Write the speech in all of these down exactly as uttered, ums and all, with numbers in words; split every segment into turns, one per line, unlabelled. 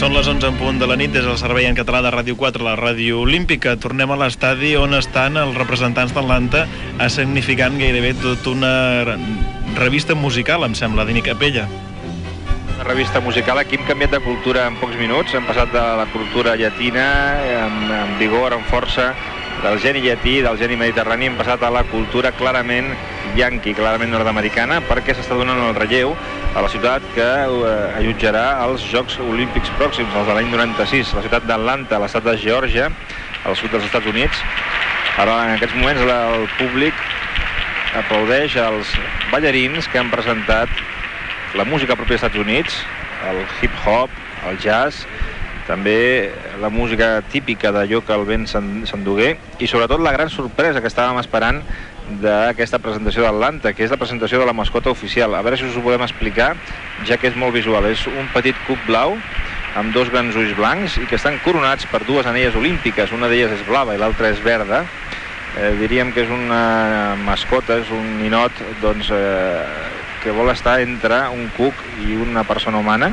Són les onze en punt de la nit des del servei en català de Ràdio quatre, la Ràdio Olímpica. Tornem a l'estadi on estan els representants d'Atlanta escenificant gairebé tota una revista musical, em sembla, d'Ini Capella.
Una revista musical. Aquí hem canviat de cultura en pocs minuts. Hem passat de la cultura llatina, amb, amb vigor, amb força, del geni llatí, del geni mediterrani, hem passat a la cultura clarament yanqui, clarament nord-americana, perquè s'està donant el relleu a la ciutat que eh, allotjarà els Jocs Olímpics pròxims, els de l'any noranta-sis, la ciutat d'Atlanta, l'estat de Geòrgia, al sud dels Estats Units. Ara, en aquests moments, el públic aplaudeix els ballarins que han presentat la música pròpia dels Estats Units, el hip-hop, el jazz, també la música típica d'allò que el vent s'endugué, i sobretot la gran sorpresa que estàvem esperant d'aquesta presentació d'Atlanta, que és la presentació de la mascota oficial. A veure si us ho podem explicar, ja que és molt visual. És un petit cub blau amb dos grans ulls blancs i que estan coronats per dues anelles olímpiques. Una d'elles és blava i l'altra és verda. Eh, diríem que és una mascota, és un ninot doncs, eh, que vol estar entre un cuc i una persona humana,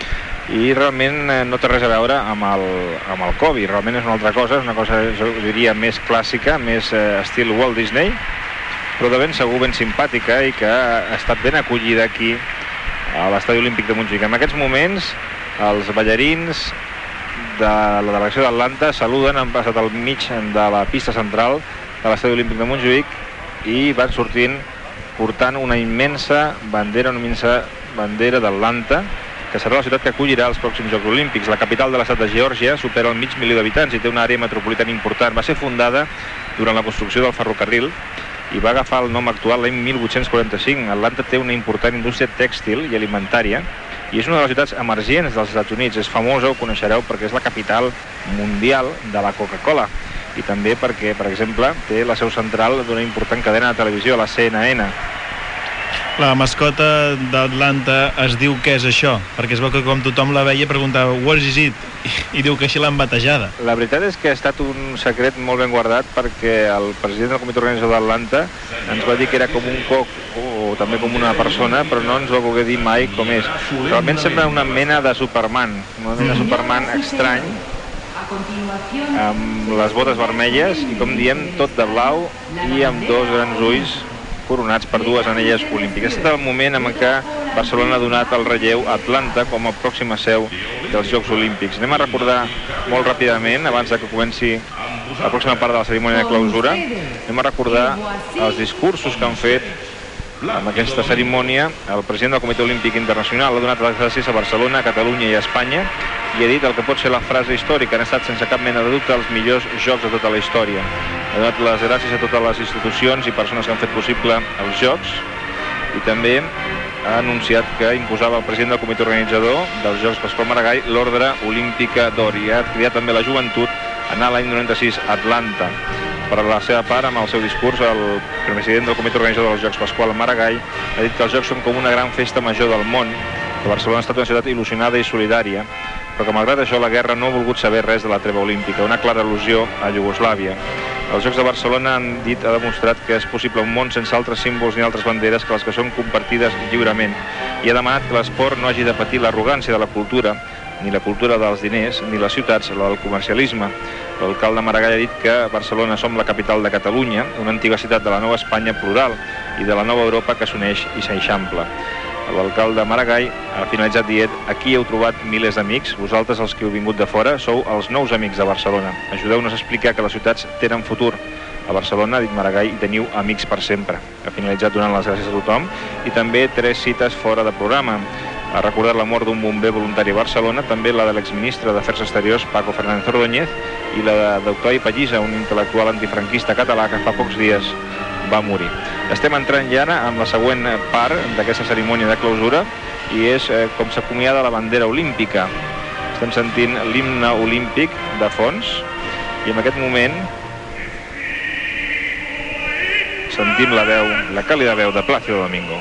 i realment no té res a veure amb el, amb el Kobe. Realment és una altra cosa, és una cosa, jo diria, més clàssica, més eh, estil Walt Disney, però de ben segur ben simpàtica i que ha estat ben acollida aquí a l'Estadi Olímpic de Montjuïc. En aquests moments els ballarins de la delegació d'Atlanta saluden, han passat al mig de la pista central de l'Estadi Olímpic de Montjuïc i van sortint portant una immensa bandera, una immensa bandera d'Atlanta, que serà la ciutat que acollirà els pròxims Jocs Olímpics. La capital de l'estat de Geòrgia supera el mig milió d'habitants i té una àrea metropolitana important. Va ser fundada durant la construcció del ferrocarril i va agafar el nom actual l'any mil vuit-cents quaranta-cinc. Atlanta té una important indústria tèxtil i alimentària i és una de les ciutats emergents dels Estats Units. És famosa, ho coneixereu, perquè és la capital mundial de la Coca-Cola i també perquè, per exemple, té la seu central d'una important cadena de televisió, la C N N.
La mascota d'Atlanta es diu què és això? Perquè es veu que com tothom la veia preguntava what is it? I, i diu que així l'han batejada.
La veritat és que ha estat un secret molt ben guardat, perquè el president del comitè organitzador d'Atlanta ens va dir que era com un coc o també com una persona, però no ens va voler dir mai com és. Realment sembla una mena de Superman, una mena de Superman estrany, amb les botes vermelles i, com diem, tot de blau i amb dos grans ulls coronats per dues anelles olímpiques. Aquest és el moment en què Barcelona ha donat el relleu a Atlanta com a pròxima seu dels Jocs Olímpics. Anem a recordar molt ràpidament, abans que comenci la pròxima part de la cerimònia de clausura, anem a recordar els discursos que han fet amb aquesta cerimònia. El president del Comitè Olímpic Internacional ha donat les gràcies a Barcelona, a Catalunya i a Espanya i ha dit el que pot ser la frase històrica: han estat sense cap mena de dubte els millors jocs de tota la història. Ha donat les gràcies a totes les institucions i persones que han fet possible els jocs i també ha anunciat que imposava el president del comitè organitzador dels Jocs, Pasqual Maragall, l'ordre olímpica d'or, i ha cridat també la joventut a anar l'any noranta-sis a Atlanta. Per la seva part, amb el seu discurs, el president del comitè organitzador dels Jocs, Pasqual Maragall, ha dit que els Jocs són com una gran festa major del món, que Barcelona ha estat una ciutat il·lusionada i solidària, però que malgrat això la guerra no ha volgut saber res de la treva olímpica, una clara al·lusió a Iugoslàvia. Els Jocs de Barcelona, han dit, ha demostrat que és possible un món sense altres símbols ni altres banderes que les que són compartides lliurement, i ha demanat que l'esport no hagi de patir l'arrogància de la cultura, ni la cultura dels diners, ni les ciutats, la del comercialisme. L'alcalde Maragall ha dit que Barcelona som la capital de Catalunya, una antiga ciutat de la nova Espanya plural i de la nova Europa que s'uneix i s'eixampla. L'alcalde Maragall ha finalitzat dient: aquí heu trobat milers d'amics, vosaltres els que heu vingut de fora sou els nous amics de Barcelona. Ajudeu-nos a explicar que les ciutats tenen futur. A Barcelona, ha dit Maragall, hi teniu amics per sempre. Ha finalitzat donant les gràcies a tothom i també tres cites fora de programa. Ha recordat la mort d'un bomber voluntari a Barcelona, també la de l'exministre d'Afers Exteriors, Paco Fernández Ordóñez, i la de doctor Pallisa, un intel·lectual antifranquista català que fa pocs dies va morir. Estem entrant ja en la següent part d'aquesta cerimònia de clausura i és eh, com s'acomiada la bandera olímpica. Estem sentint l'himne olímpic de fons i en aquest moment sentim la veu, la càlida veu de Plácido Domingo.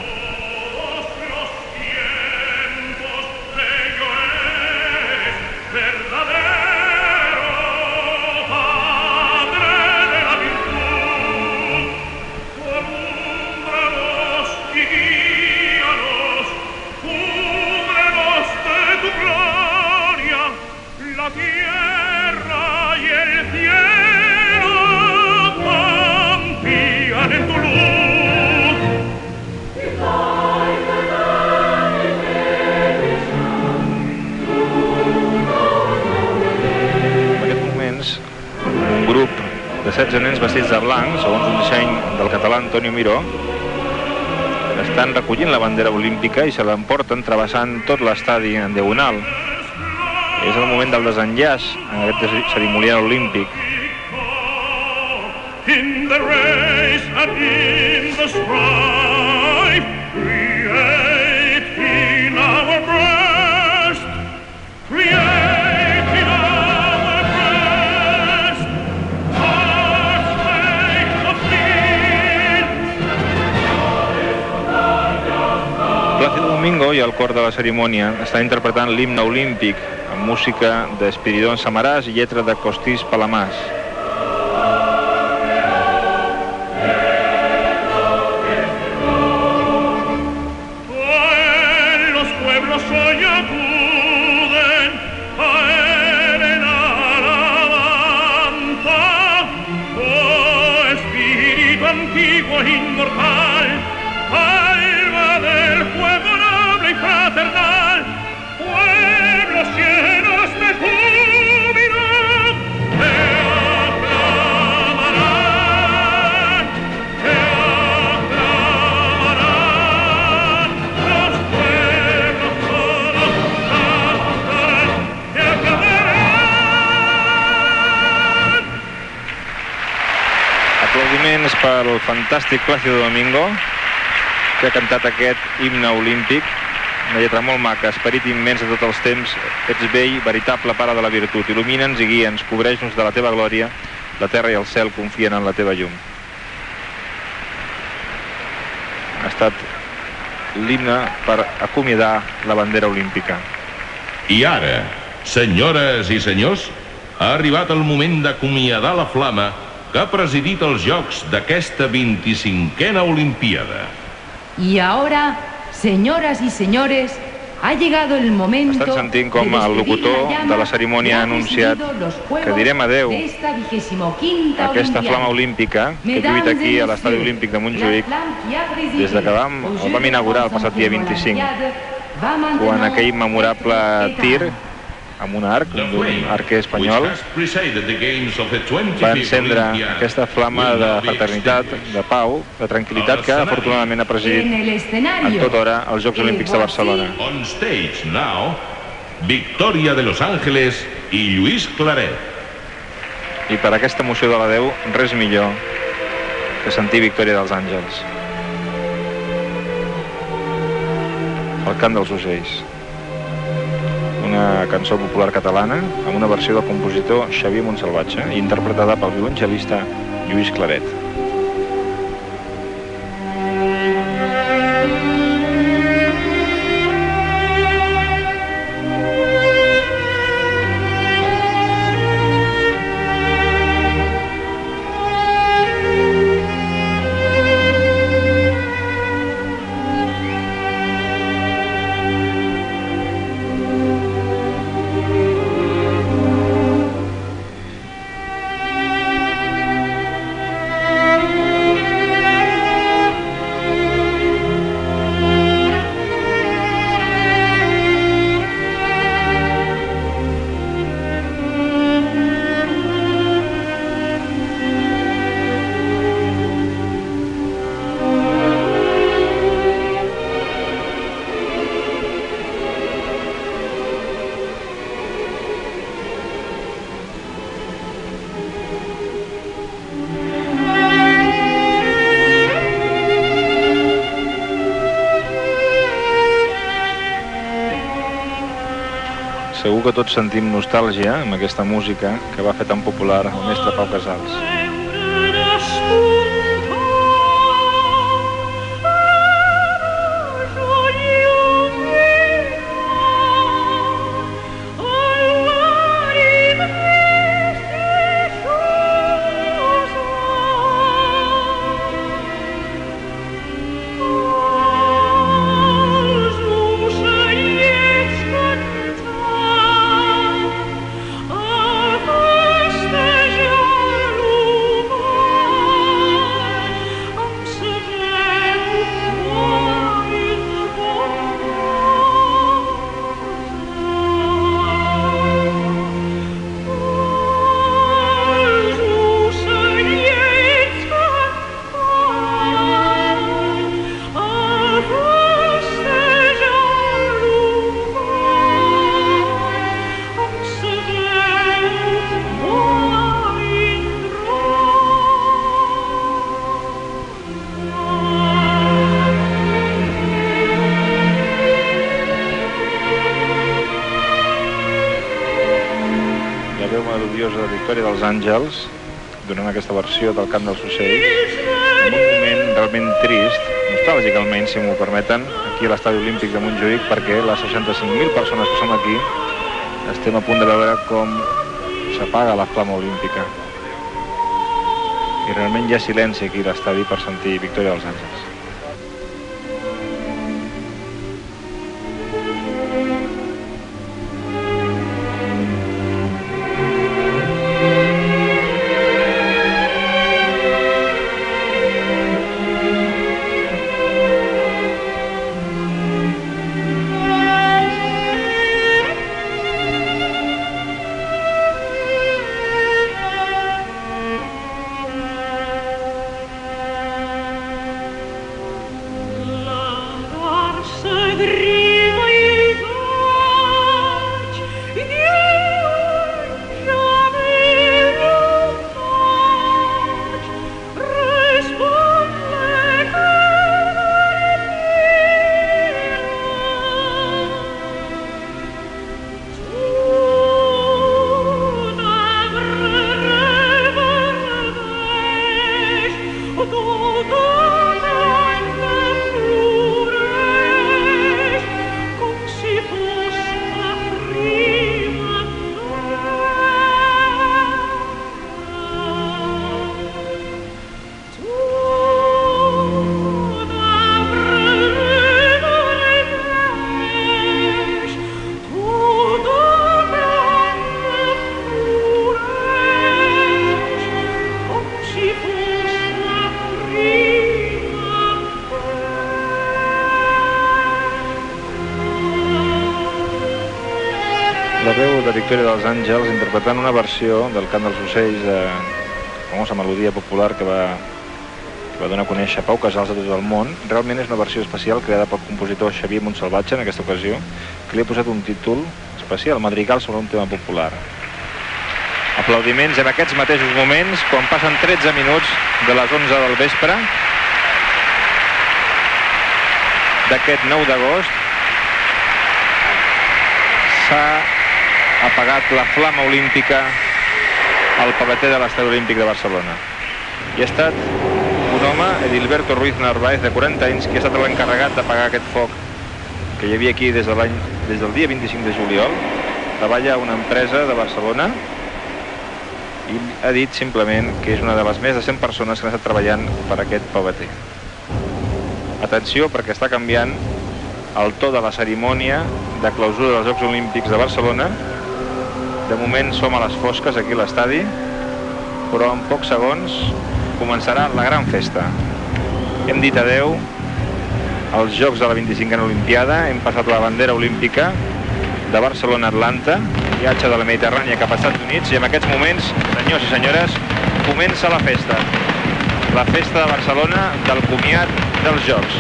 setze nens vestits de blanc, segons un disseny del català Antonio Miró, estan recollint la bandera olímpica i se l'emporten travessant tot l'estadi en diagonal. És el moment del desenllaç en aquest cerimonial olímpic.
In the race and in the strife, create in our breast, create in our breast, hearts made of steel.
Plácido Domingo i el cor de la cerimònia estan interpretant l'himne olímpic amb música d'Espiridón Samaràs i lletra de Costís Palamàs.
Inmortal, alma del fuego noble y fraternal, pueblos llenos de júbilo, te aclamarán, te aclamarán, los pueblos todos cantarán, te aclamarán.
Aplaudiments pel fantàstic Plácido Domingo, que ha cantat aquest himne olímpic, una lletra molt maca, esperit immens de tots els temps, ets vell, veritable pare de la virtut, il·lumina'ns i guia'ns, cobreix-nos de la teva glòria, la terra i el cel confien en la teva llum. Ha estat l'himne per acomiadar la bandera olímpica.
I ara, senyores i senyors, ha arribat el moment d'acomiadar la flama que ha presidit els Jocs d'aquesta vint-i-cinquena Olimpiada.
Y ahora, señoras y señores, ha llegado el momento.
Estan sentint com el locutor de la cerimònia ha anunciat que direm adeu a aquesta flama olímpica que lluita aquí a l'Estadi Olímpic de Montjuïc des de que vam, el vam inaugurar el passat dia vint-i-cinc, quan aquell memorable tir amb un arc, d'un arquer espanyol, va encendre aquesta flama de fraternitat, de pau, de tranquil·litat que afortunadament ha presidit en tota hora els Jocs Olímpics de Barcelona.
On stage now, Victòria de Los Ángeles i Lluís Claret.
I per aquesta emoció de l'adeu, res millor que sentir Victòria dels Àngels. El cant dels ocells. Una cançó popular catalana amb una versió del compositor Xavier Montsalvatge i interpretada pel violoncel·lista Lluís Claret. Segur que tots sentim nostàlgia amb aquesta música que va fer tan popular el mestre Pau Casals.
Festejar
Victòria dels Àngels, donant aquesta versió del Cant dels Ocells, en un moment realment trist, nostàlgic almenys, si m'ho permeten, aquí a l'Estadi Olímpic de Montjuïc, perquè les seixanta-cinc mil persones que som aquí estem a punt de veure com s'apaga la flama olímpica. I realment hi ha silenci aquí a l'estadi per sentir Victòria dels Àngels. Victòria dels Àngels interpretant una versió del Cant dels Ocells, eh, famosa melodia popular que va, que va donar a conèixer Pau Casals a tot el món. Realment és una versió especial creada pel compositor Xavier Montsalvatge en aquesta ocasió, que li ha posat un títol especial, Madrigal sobre un tema popular. Aplaudiments en aquests mateixos moments, quan passen tretze minuts de les onze del vespre d'aquest nou d'agost. S'ha apagat la flama olímpica al pavete de l'Estadi Olímpic de Barcelona. I ha estat un home, Edilberto Ruiz Narváez, de quaranta anys, que ha estat l'encarregat d'apagar aquest foc que hi havia aquí des, de l'any, des del dia vint-i-cinc de juliol. Treballa a una empresa de Barcelona i ha dit simplement que és una de les més de cent persones que han estat treballant per aquest pavete. Atenció, perquè està canviant el to de la cerimònia de clausura dels Jocs Olímpics de Barcelona. De moment som a les fosques aquí a l'estadi, però en pocs segons començarà la gran festa. Hem dit adeu als Jocs de la vint-i-cinquena Olimpiada, hem passat la bandera olímpica de Barcelona-Atlanta, viatge de la Mediterrània cap als Estats Units, i en aquests moments, senyors i senyores, comença la festa. La festa de Barcelona del comiat dels Jocs.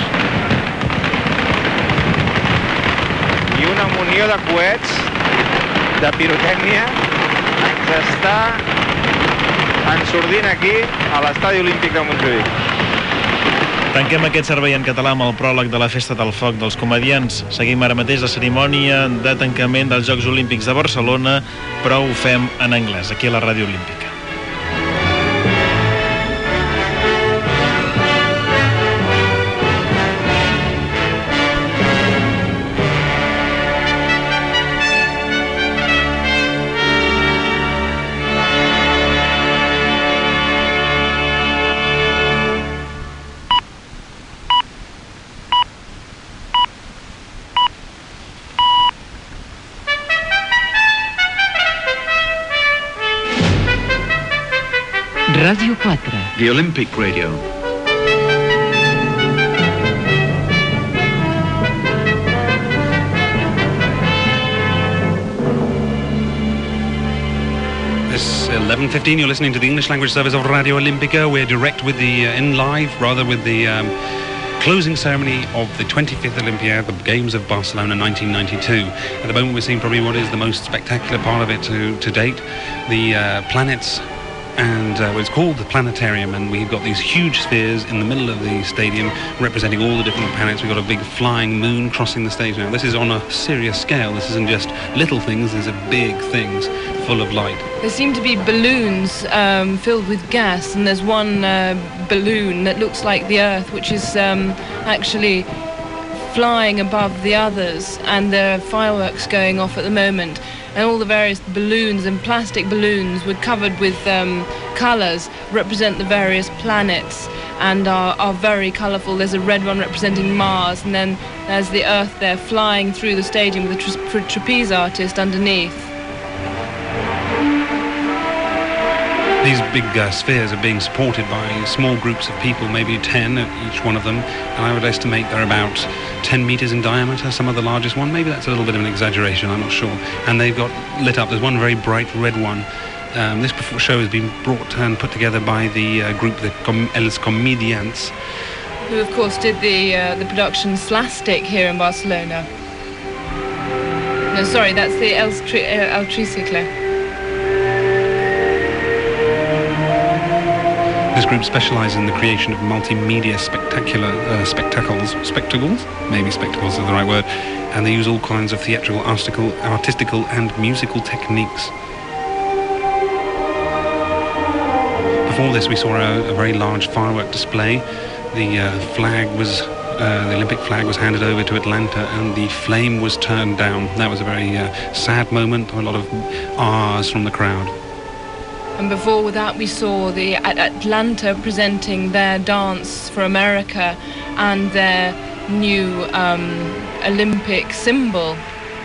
I una munió de coets, de pirotècnia, ens està ensordint aquí a l'Estadi Olímpic de Montjuïc.
Tanquem aquest servei en català amb el pròleg de la Festa del Foc dels Comediants. Seguim ara mateix la cerimònia de tancament dels Jocs Olímpics de Barcelona, però ho fem en anglès, aquí a la Ràdio Olímpica.
Radio quatre.
The Olympic Radio.
It's eleven fifteen, you're listening to the English language service of Radio Olímpica. We're direct with the, uh, in live, rather with the um, closing ceremony of the twenty-fifth Olympiad, the Games of Barcelona nineteen ninety-two. At the moment we're seeing probably what is the most spectacular part of it to, to date. The uh, planets and uh, it's called the Planetarium, and we've got these huge spheres in the middle of the stadium representing all the different planets. We've got a big flying moon crossing the stage now. This is on a serious scale. This isn't just little things, these are big things full of light.
There seem to be balloons um, filled with gas, and there's one uh, balloon that looks like the Earth, which is um, actually flying above the others, and there are fireworks going off at the moment. And all the various balloons and plastic balloons were covered with um, colours, represent the various planets, and are, are very colourful. There's a red one representing Mars, and then there's the Earth there flying through the stadium with a tra- trapeze artist underneath.
These big uh, spheres are being supported by small groups of people, maybe ten at each one of them, and I would estimate they're about ten metres in diameter, some of the largest one. Maybe that's a little bit of an exaggeration, I'm not sure. And they've got lit up. There's one very bright red one. Um, this show has been brought and put together by the uh, group, the Com- Els Comediants,
who of course did the uh, the production Slastic here in Barcelona. No, sorry, that's the Els Tri- uh, El Tricicle.
This group specialises in the creation of multimedia spectacular uh, spectacles, spectacles, maybe spectacles is the right word, and they use all kinds of theatrical, artistical, artistical and musical techniques. Before this, we saw a, a very large firework display. The uh, flag was, uh, the Olympic flag was handed over to Atlanta, and the flame was turned down. That was a very uh, sad moment. A lot of ahs from the crowd.
And before that, we saw the at Atlanta presenting their dance for America and their new um, Olympic symbol.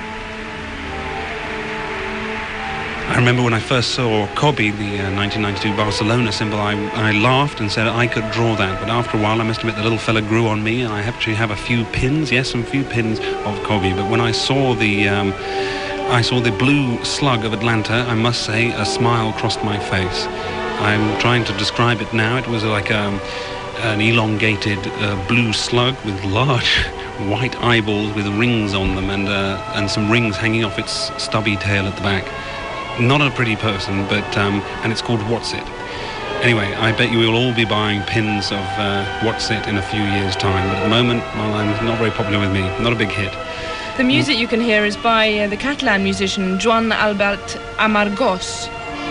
I remember when I first saw Kobe, the uh, nineteen ninety-two Barcelona symbol, I, I laughed and said I could draw that. But after a while, I must admit, the little fella grew on me, and I actually have a few pins, yes, some few pins of Kobe. But when I saw the... Um, I saw the blue slug of Atlanta, I must say, a smile crossed my face. I'm trying to describe it now. It was like um, an elongated uh, blue slug with large white eyeballs with rings on them, and uh, and some rings hanging off its stubby tail at the back. Not a pretty person, but um, and it's called What's It. Anyway, I bet you will all be buying pins of uh, What's It in a few years' time. But at the moment, well, I'm not very popular with me. Not a big hit.
The music you can hear is by uh, the Catalan musician Joan Albert Amargós.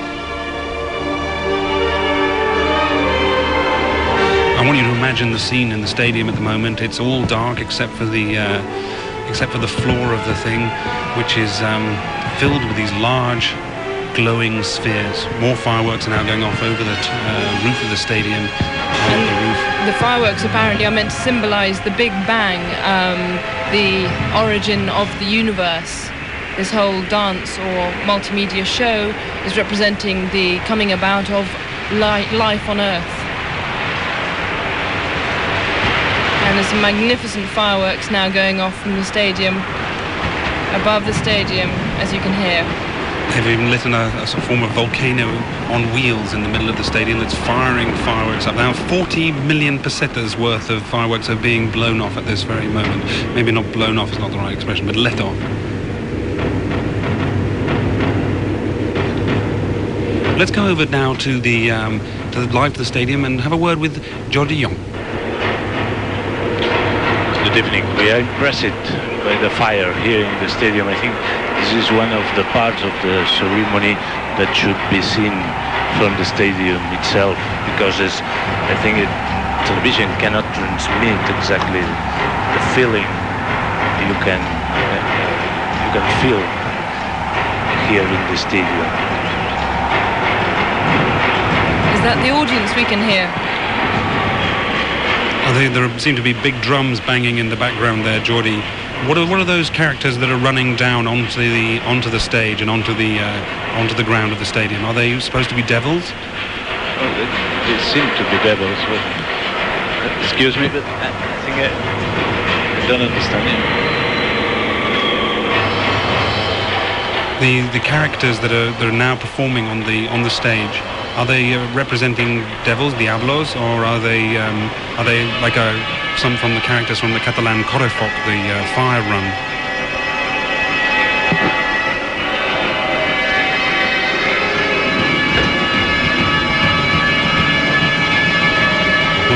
I want you to imagine the scene in the stadium at the moment. It's all dark except for the uh, except for the floor of the thing, which is um, filled with these large glowing spheres. More fireworks are now going off over the t- uh, roof of the stadium. On the roof.
The fireworks apparently are meant to symbolise the Big Bang, um, the origin of the universe. This whole dance or multimedia show is representing the coming about of li- life on Earth. And there's some magnificent fireworks now going off from the stadium, above the stadium, as you can hear.
They've even lit in a, a sort of form of volcano on wheels in the middle of the stadium that's firing fireworks up. Now forty million pesetas worth of fireworks are being blown off at this very moment. Maybe not blown off is not the right expression, but let off. Let's go over now to the um, to the live to the stadium and have a word with Jordi Young.
Good evening. We are impressed by the fire here in the stadium. I think this is one of the parts of the ceremony that should be seen from the stadium itself, because it's, I think it, television cannot transmit exactly the feeling you can uh, you can feel here in the stadium.
Is that the audience we can hear?
Oh, they, there seem to be big drums banging in the background there, Jordi. What are what are those characters that are running down onto the onto the stage and onto the uh, onto the ground of the stadium? Are they supposed to be devils?
Oh, they, they seem to be devils. But, uh, excuse me, but I, I think I, I don't understand it.
The the characters that are that are now performing on the on the stage, are they uh, representing devils, diablos, or are they um, are they like a some from the characters from the Catalan Correfoc, the uh, fire run?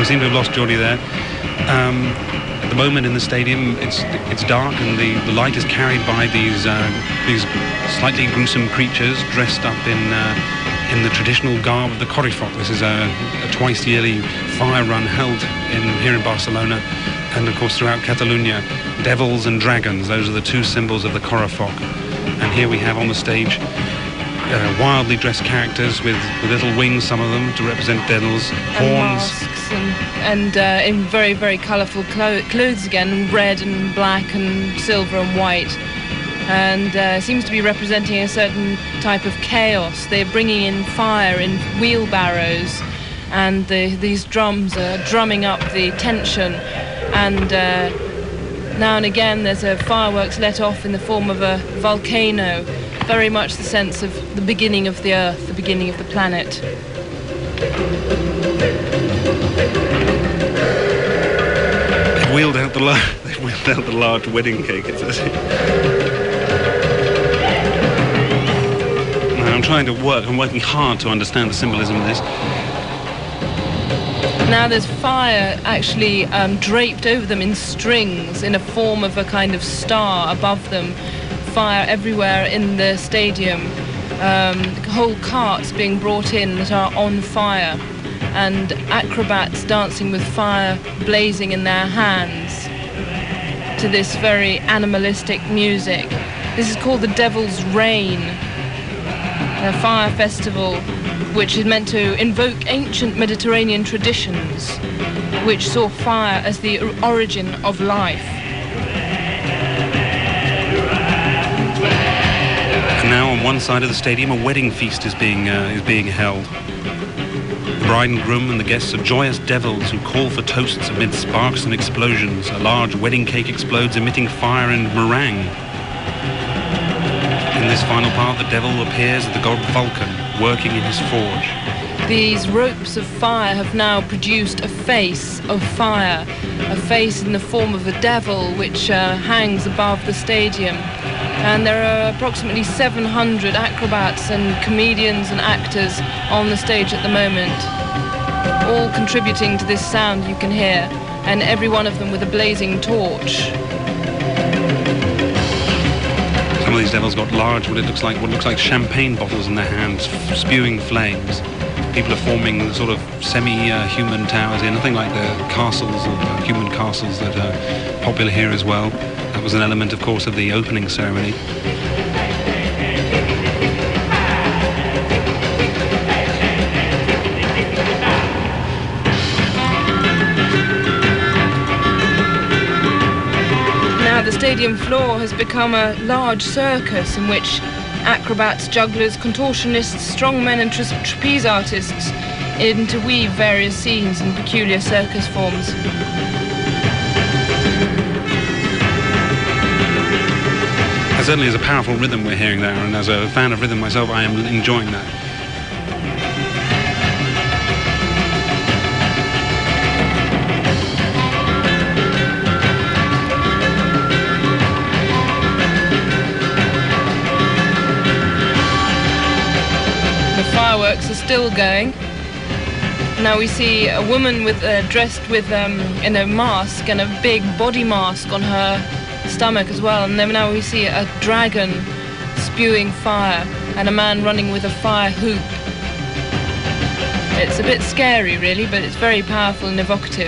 we seem to have lost Geordie there. Um, at the moment in the stadium, it's it's dark, and the, the light is carried by these uh, these slightly gruesome creatures dressed up in uh, in the traditional garb of the Correfoc. This is a, a twice yearly fire run held in here in Barcelona, and of course throughout Catalonia. Devils and dragons, those are the two symbols of the Correfoc. And here we have on the stage uh, wildly dressed characters with, with little wings, some of them, to represent devils, horns.
Masks and, and uh, in very, very colourful clo clothes again, red and black and silver and white. And uh, seems to be representing a certain type of chaos. They're bringing in fire in wheelbarrows, and the, these drums are drumming up the tension. And uh, now and again there's a fireworks let off in the form of a volcano, very much the sense of the beginning of the Earth, the beginning of the planet.
They've wheeled out the, la they've wheeled out the large wedding cake, it says. Now I'm trying to work, I'm working hard to understand the symbolism of this.
Now there's fire actually um, draped over them in strings in a form of a kind of star above them. Fire everywhere in the stadium. Um, whole carts being brought in that are on fire, and acrobats dancing with fire blazing in their hands to this very animalistic music. This is called the Devil's Rain, a fire festival which is meant to invoke ancient Mediterranean traditions, which saw fire as the origin of life.
And now on one side of the stadium, a wedding feast is being uh, is being held. The bride and groom and the guests are joyous devils who call for toasts amid sparks and explosions. A large wedding cake explodes, emitting fire and meringue. In this final part, the devil appears as the god Vulcan, working in his forge.
These ropes of fire have now produced a face of fire, a face in the form of a devil which uh, hangs above the stadium. And there are approximately seven hundred acrobats and comedians and actors on the stage at the moment, all contributing to this sound you can hear, and every one of them with a blazing torch.
Some of these devils got large, what it looks like, what looks like champagne bottles in their hands, spewing flames. People are forming sort of semi-human towers here, nothing like the castles, or the human castles that are popular here as well. That was an element, of course, of the opening ceremony.
The stadium floor has become a large circus in which acrobats, jugglers, contortionists, strongmen and tra trapeze artists interweave various scenes in peculiar circus forms.
That certainly is a powerful rhythm we're hearing there, and as a fan of rhythm myself, I am enjoying that.
Fireworks are still going. Now we see a woman with uh, dressed with um, in a mask and a big body mask on her stomach as well. And then now we see a dragon spewing fire and a man running with a fire hoop. It's a bit scary, really, but it's very powerful and evocative.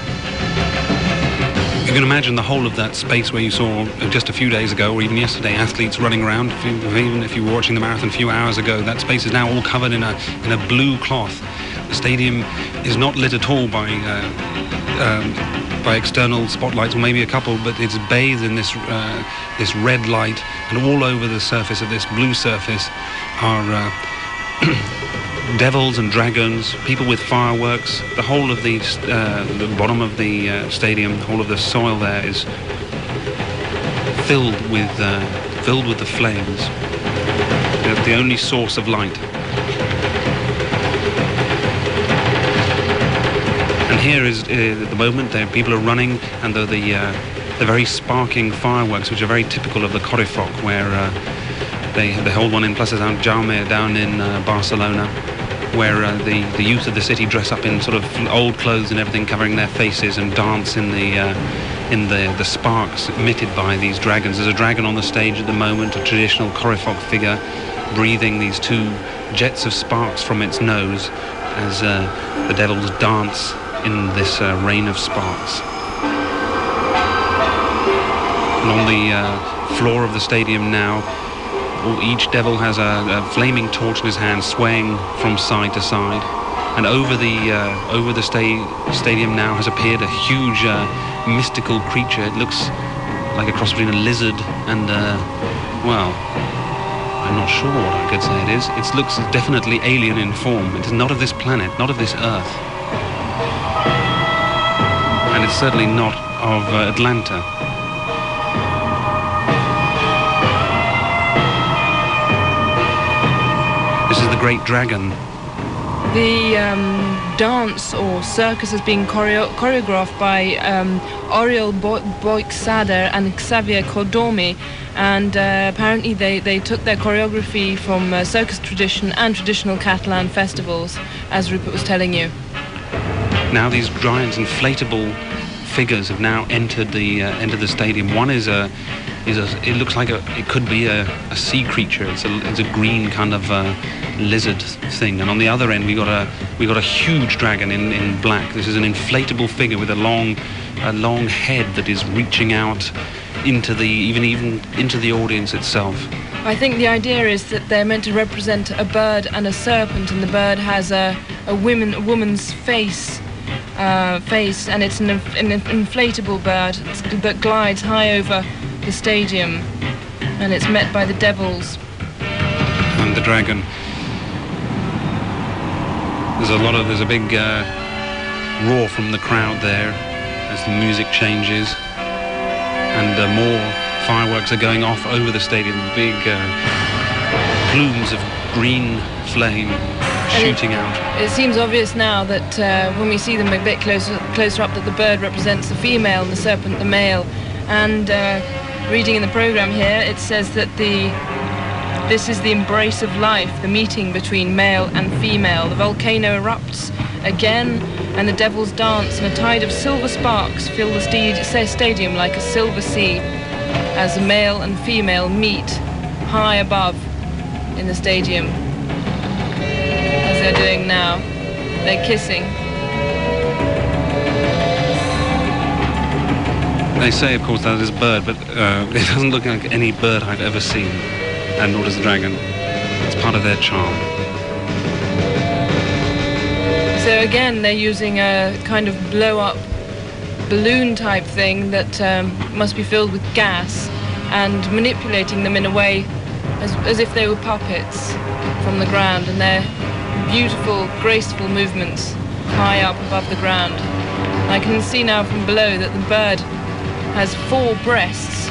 You can imagine the whole of that space where you saw just a few days ago, or even yesterday, athletes running around. If you, even if you were watching the marathon a few hours ago, that space is now all covered in a in a blue cloth. The stadium is not lit at all by uh, um, by external spotlights, or maybe a couple, but it's bathed in this uh, this red light, and all over the surface of this blue surface are uh, devils and dragons, people with fireworks. The whole of the, uh, the bottom of the uh, stadium, the whole of the soil there is filled with uh, filled with the flames. They're the only source of light. And here is uh, at the moment there people are running, and the the, uh, the very sparking fireworks, which are very typical of the Correfoc, where uh, they they hold one in Plaça Sant Jaume down in uh, Barcelona. where uh, the, the youth of the city dress up in sort of old clothes and everything, covering their faces, and dance in the uh, in the, the sparks emitted by these dragons. There's a dragon on the stage at the moment, a traditional Corifog figure, breathing these two jets of sparks from its nose as uh, the devils dance in this uh, rain of sparks. And on the uh, floor of the stadium now, each devil has a, a flaming torch in his hand, swaying from side to side. And over the uh, over the sta stadium now has appeared a huge uh, mystical creature. It looks like a cross between a lizard and, uh, well, I'm not sure what I could say it is. It looks definitely alien in form. It is not of this planet, not of this Earth. And it's certainly not of uh, Atlanta. This is the Great Dragon.
The um, dance or circus is being choreo choreographed by um, Oriol Bo Boixader and Xavier Cordomi, and uh, apparently they, they took their choreography from uh, circus tradition and traditional Catalan festivals, as Rupert was telling you.
Now these giant inflatable figures have now entered the uh, entered the stadium. One is a is a it looks like a it could be a, a sea creature. It's a it's a green kind of uh, lizard thing, and on the other end we got a we got a huge dragon in in black. This is an inflatable figure with a long a long head that is reaching out into the even even into the audience itself.
I think the idea is that they're meant to represent a bird and a serpent, and the bird has a a woman a woman's face. Uh, face, and it's an, an inflatable bird that glides high over the stadium, and it's met by the devils
and the dragon. There's a lot of there's a big uh, roar from the crowd there as the music changes, and uh, more fireworks are going off over the stadium. Big uh, plumes of green flame shooting
it,
out.
It seems obvious now that uh, when we see them a bit closer, closer up, that the bird represents the female and the serpent the male. And uh, reading in the program here, it says that the this is the embrace of life, the meeting between male and female. The volcano erupts again, and the devils dance, and a tide of silver sparks fill the st stadium like a silver sea, as the male and female meet high above in the stadium. They're doing now. They're kissing.
They say, of course, that is a bird, but uh, it doesn't look like any bird I've ever seen, and nor does the dragon. It's part of their charm.
So again, they're using a kind of blow-up balloon-type thing that um, must be filled with gas, and manipulating them in a way as, as if they were puppets from the ground, and they're beautiful, graceful movements high up above the ground. I can see now from below that the bird has four breasts.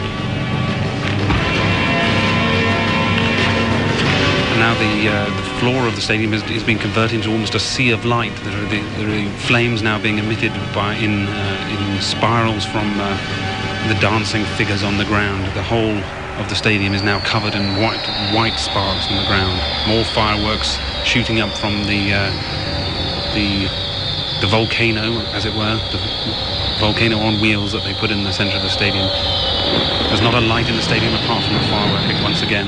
And now the, uh, the floor of the stadium is, is being converted into almost a sea of light. There are the, there are the flames now being emitted by in, uh, in spirals from uh, the dancing figures on the ground. The whole of the stadium is now covered in white white sparks on the ground. More fireworks shooting up from the uh, the the volcano, as it were, the volcano on wheels that they put in the centre of the stadium. There's not a light in the stadium apart from the firework once again.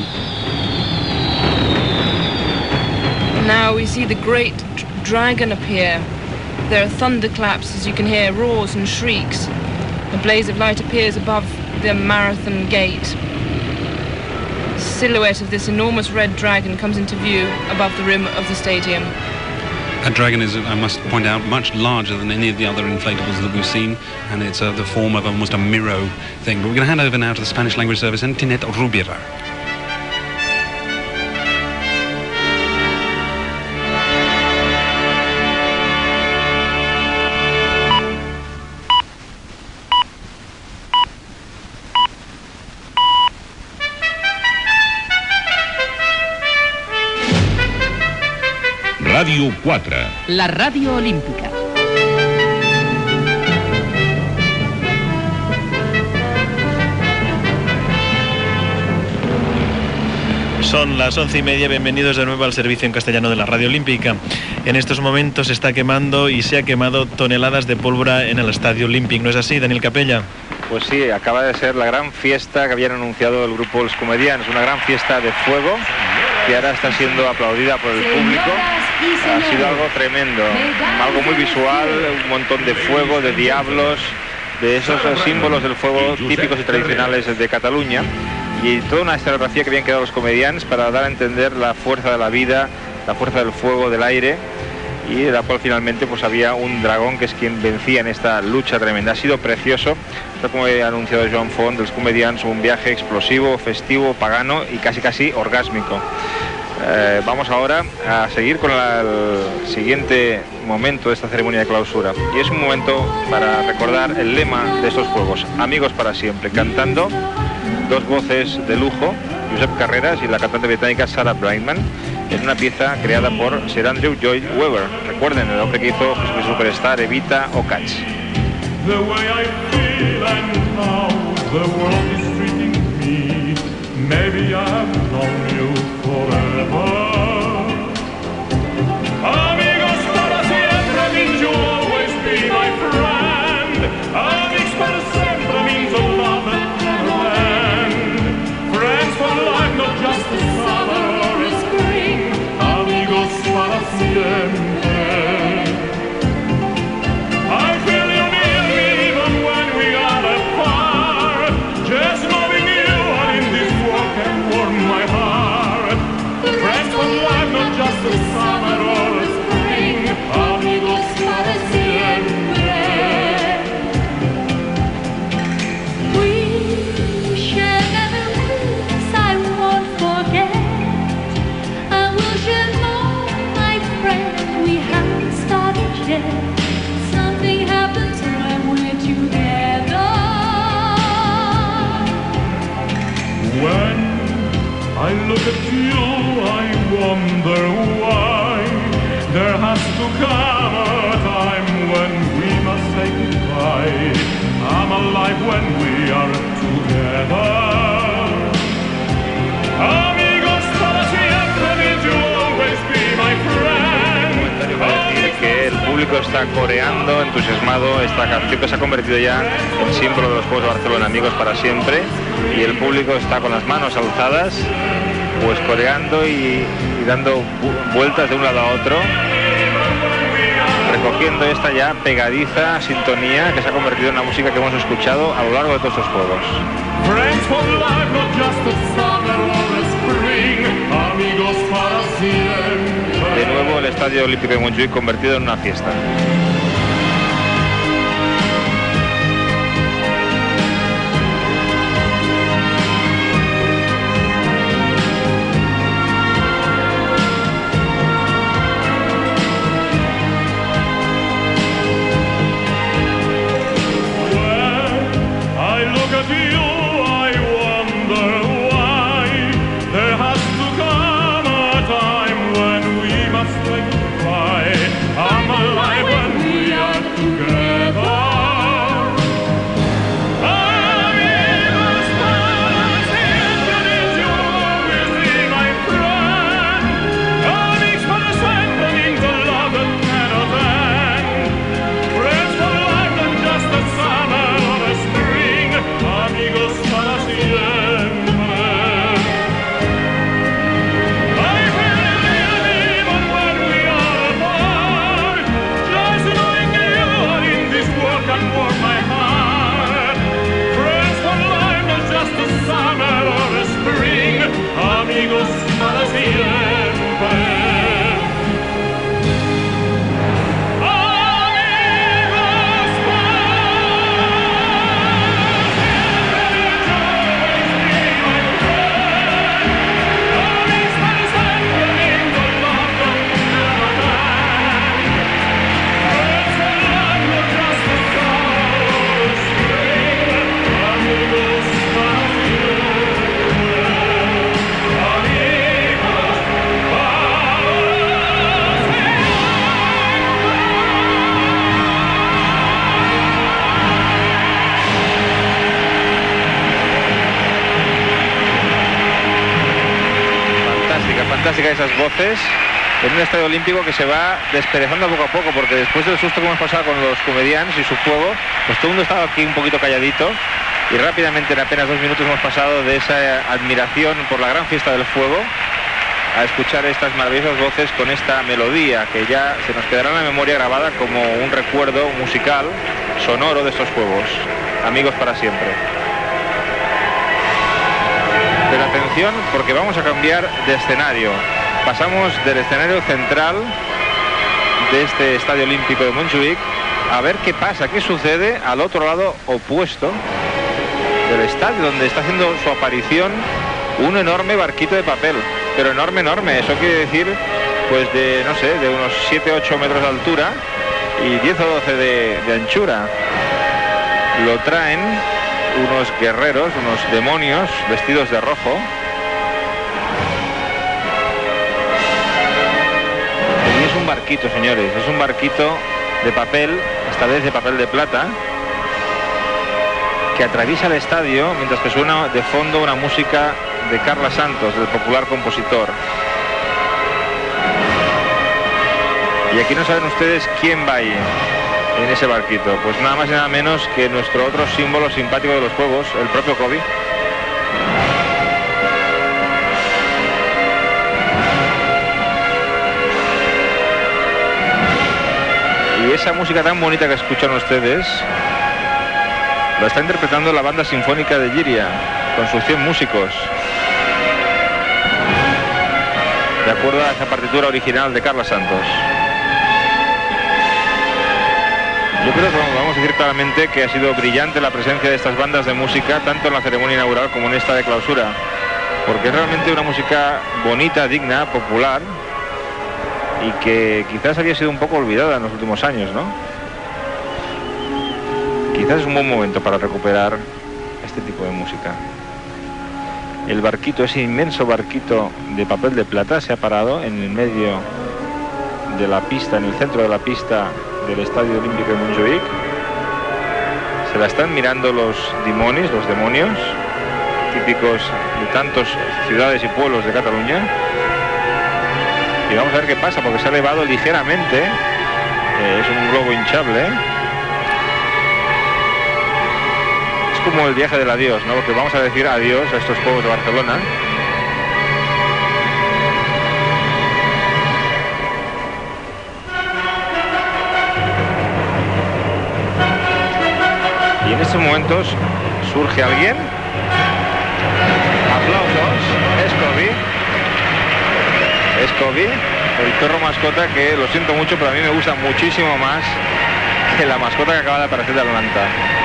Now we see the great dragon appear. There are thunderclaps, as you can hear, roars and shrieks. A blaze of light appears above the marathon gate. Silhouette of this enormous red dragon comes into view above the rim of the stadium.
That dragon is, I must point out, much larger than any of the other inflatables that we've seen, and it's uh, the form of almost a Miro thing. But we're going to hand over now to the Spanish language service and Tinet Rubira.
Ràdio quatre.
La ràdio olímpica.
Son las once y media, bienvenidos de nuevo al servicio en castellano de la Radio Olímpica. En estos momentos se está quemando y se ha quemado toneladas de pólvora en el Estadio Olímpic, ¿no es así, Daniel Capella?
Pues sí, acaba de ser la gran fiesta que habían anunciado el grupo Los Comedians, una gran fiesta de fuego que ahora está siendo aplaudida por el público. Ha sido algo tremendo, algo muy visual, un montón de fuego, de diablos, de esos símbolos del fuego típicos y tradicionales de Cataluña, y toda una escenografía que habían creado los Comedians para dar a entender la fuerza de la vida, la fuerza del fuego, del aire, y de la cual finalmente pues había un dragón que es quien vencía en esta lucha tremenda. Ha sido precioso, tal como he anunciado Joan Font, dels Comedians, un viaje explosivo, festivo, pagano y casi casi orgásmico. Eh, vamos ahora a seguir con la, el siguiente momento de esta ceremonia de clausura, y es un momento para recordar el lema de estos juegos, amigos para siempre, cantando dos voces de lujo, Josep Carreras y la cantante británica Sarah Brightman, en una pieza creada por Sir Andrew Lloyd Webber. Recuerden el hombre que hizo Jesucristo Superstar, Evita o Catch.
The way I feel and how the world is treating me, maybe I've known you forever. Amigos para siempre means you'll always be my friend. Amigos para siempre means a love that never ends. Friends for life, not just a summer or a spring. Amigos para siempre. I feel you near me even when we are apart. Just loving you and in this world can warm my heart. Friends for life, not just a summer or a spring. Amigos para siempre.
We share memories I won't forget. I wish you know, my friend, we haven't started yet. Something happens when we're together.
When I look at you, I wonder why. There has to come a time when we must say goodbye. I'm alive when we are together. Amigos para siempre means you'll always be my friend.
Para decir que el público está coreando, entusiasmado, esta canción que se ha convertido ya en símbolo de los Juegos de Barcelona, amigos para siempre, y el público está con las manos alzadas, pues coreando y, y dando vueltas de un lado a otro, recogiendo esta ya pegadiza sintonía que se ha convertido en la música que hemos escuchado a lo largo de todos estos juegos.
Friends for life, not just a summer or a spring. Amigos para siempre.
De nuevo el Estadio Olímpico de Montjuïc convertido en una fiesta.
I'm alive when
fantástica esas voces en un estadio olímpico que se va desperezando poco a poco, porque después del susto que hemos pasado con los comediantes y su juego, pues todo el mundo estaba aquí un poquito calladito y rápidamente en apenas dos minutos hemos pasado de esa admiración por la gran fiesta del fuego a escuchar estas maravillosas voces con esta melodía que ya se nos quedará en la memoria grabada como un recuerdo musical sonoro de estos juegos. Amigos para siempre. Pero atención, porque vamos a cambiar de escenario. Pasamos del escenario central de este Estadio Olímpico de Montjuïc a ver qué pasa, qué sucede al otro lado opuesto del estadio, donde está haciendo su aparición un enorme barquito de papel. Pero enorme, enorme, eso quiere decir pues de, no sé, de unos siete a ocho metros de altura y diez o doce de, de anchura. Lo traen unos guerreros, unos demonios vestidos de rojo. Y es un barquito, señores, es un barquito de papel, esta vez de papel de plata, que atraviesa el estadio mientras que suena de fondo una música de Carlos Santos, del popular compositor. Y aquí no saben ustedes quién va ahí en ese barquito, pues nada más y nada menos que nuestro otro símbolo simpático de los juegos, el propio Kobe. Y esa música tan bonita que escuchan ustedes la está interpretando la banda sinfónica de Giria con sus cien músicos, de acuerdo a esa partitura original de Carlos Santos. Yo creo que vamos a decir claramente que ha sido brillante la presencia de estas bandas de música, tanto en la ceremonia inaugural como en esta de clausura, porque es realmente una música bonita, digna, popular, y que quizás había sido un poco olvidada en los últimos años, ¿no? Quizás es un buen momento para recuperar este tipo de música. El barquito, ese inmenso barquito de papel de plata, se ha parado en el medio de la pista, en el centro de la pista del Estadio Olímpico de Montjuïc. Se la están mirando los demonios, los demonios, típicos de tantas ciudades y pueblos de Cataluña. Y vamos a ver qué pasa, porque se ha elevado ligeramente. Eh, es un globo hinchable. Es como el viaje del adiós, ¿no? Porque vamos a decir adiós a estos Juegos de Barcelona. Y en estos momentos surge alguien. Aplausos. Es Kobe. Es Kobe, el perro mascota que, lo siento mucho, pero a mí me gusta muchísimo más que la mascota que acaba de aparecer de Atlanta.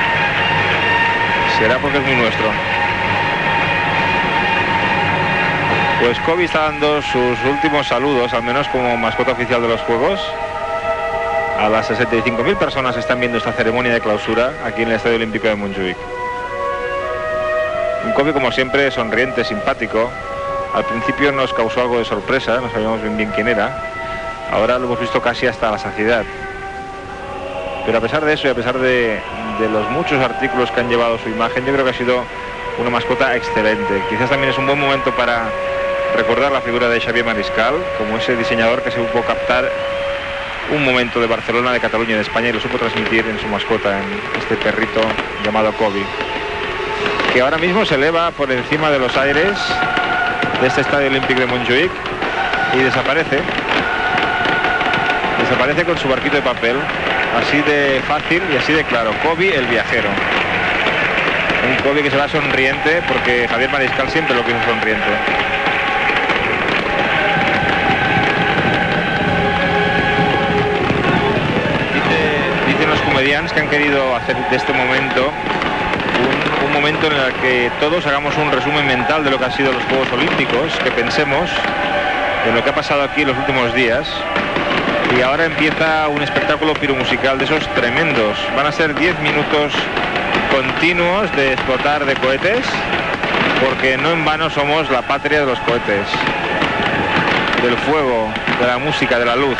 Será porque es muy nuestro. Pues Kobe está dando sus últimos saludos, al menos como mascota oficial de los Juegos, a las sesenta y cinco mil personas que están viendo esta ceremonia de clausura aquí en el Estadio Olímpico de Montjuïc. Un Kobe, como siempre, sonriente, simpático. Al principio nos causó algo de sorpresa, no sabíamos bien bien quién era. Ahora lo hemos visto casi hasta la saciedad. Pero a pesar de eso y a pesar de, de los muchos artículos que han llevado su imagen, yo creo que ha sido una mascota excelente. Quizás también es un buen momento para recordar la figura de Xavier Mariscal, como ese diseñador que se supo captar un momento de Barcelona, de Cataluña y de España y lo supo transmitir en su mascota, en este perrito llamado Kobe, que ahora mismo se eleva por encima de los aires de este Estadio Olímpico de Montjuïc y desaparece. Desaparece con su barquito de papel, así de fácil y así de claro. Kobe, el viajero. Un Kobe que se va sonriente, porque Javier Mariscal siempre lo quiso sonriente. Dice, dicen los comediantes que han querido hacer de este momento Un, un momento en el que todos hagamos un resumen mental de lo que han sido los Juegos Olímpicos, que pensemos en lo que ha pasado aquí en los últimos días. Y ahora empieza un espectáculo piromusical de esos tremendos. Van a ser diez minutos continuos de explotar de cohetes, porque no en vano somos la patria de los cohetes, del fuego, de la música, de la luz.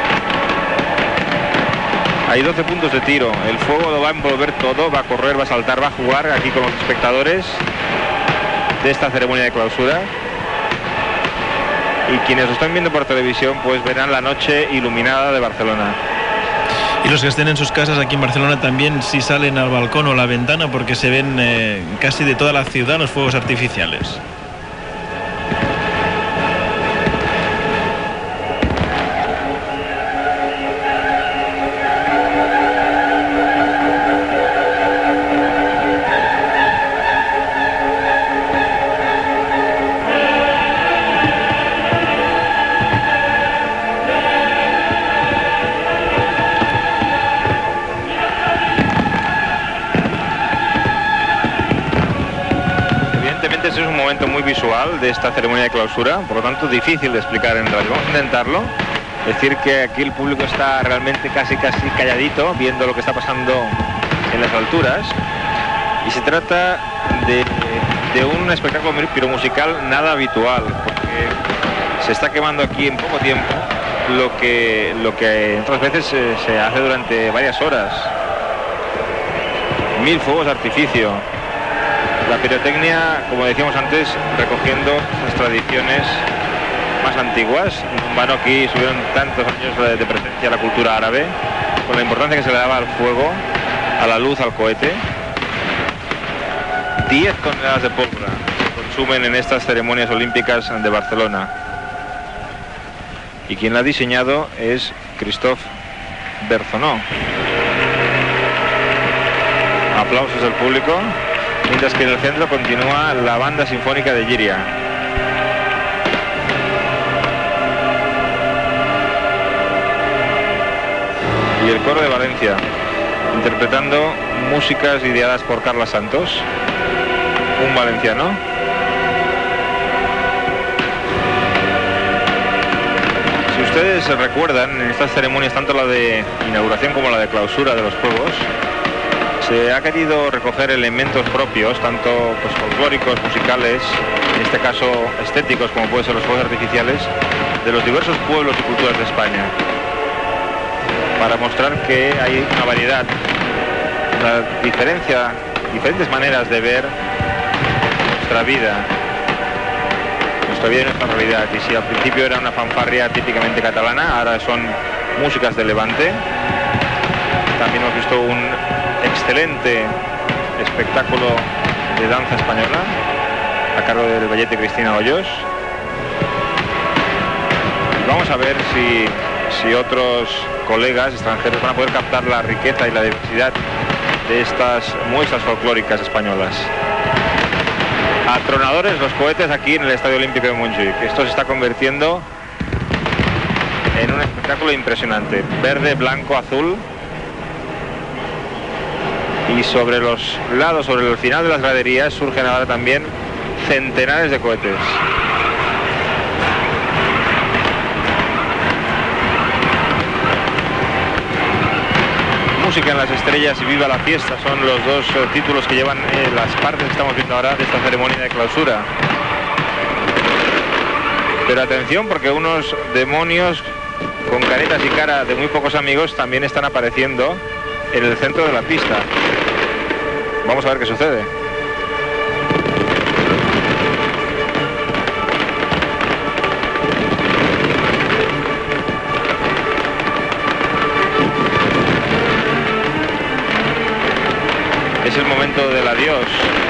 Hay doce puntos de tiro, el fuego lo va a envolver todo, va a correr, va a saltar, va a jugar aquí con los espectadores de esta ceremonia de clausura. y quienes lo están viendo por televisión pues verán la noche iluminada de Barcelona.
Y los que estén en sus casas aquí en Barcelona también, si salen al balcón o a la ventana, porque se ven eh, casi de toda la ciudad los fuegos artificiales.
Visual de esta ceremonia de clausura, por lo tanto difícil de explicar en radio. Vamos a intentarlo. Decir que aquí el público está realmente casi casi calladito viendo lo que está pasando en las alturas, y se trata de, de un espectáculo piromusical nada habitual, porque se está quemando aquí en poco tiempo lo que, lo que otras veces se, se hace durante varias horas. Mil fuegos de artificio. La pirotecnia, como decíamos antes, recogiendo las tradiciones más antiguas. En vano aquí subieron tantos años de presencia la cultura árabe, con la importancia que se le daba al fuego, a la luz, al cohete. diez toneladas de pólvora se consumen en estas ceremonias olímpicas de Barcelona. Y quien la ha diseñado es Christophe Berzonneau. Aplausos del público. Mientras que en el centro continúa la banda sinfónica de Llíria. Y el coro de Valencia, interpretando músicas ideadas por Carla Santos, un valenciano. Si ustedes se recuerdan, en estas ceremonias, tanto la de inauguración como la de clausura de los Juegos, se ha querido recoger elementos propios, tanto pues, folclóricos, musicales, en este caso estéticos, como pueden ser los fuegos artificiales, de los diversos pueblos y culturas de España, para mostrar que hay una variedad, una diferencia, diferentes maneras de ver nuestra vida, nuestra vida y nuestra realidad. Y si al principio era una fanfarria típicamente catalana, ahora son músicas de Levante. También hemos visto un excelente espectáculo de danza española a cargo del ballet de Cristina Hoyos. Y vamos a ver si, si otros colegas extranjeros van a poder captar la riqueza y la diversidad de estas muestras folclóricas españolas. Atronadores los cohetes aquí en el Estadio Olímpico de Montjuïc. Esto se está convirtiendo en un espectáculo impresionante. Verde, blanco, azul. Y sobre los lados, sobre el final de las graderías, surgen ahora también centenares de cohetes. Música en las estrellas y viva la fiesta son los dos eh, títulos que llevan eh, las partes que estamos viendo ahora de esta ceremonia de clausura. Pero atención, porque unos demonios con caretas y cara de muy pocos amigos también están apareciendo en el centro de la pista. Vamos a ver qué sucede. Es el momento del adiós.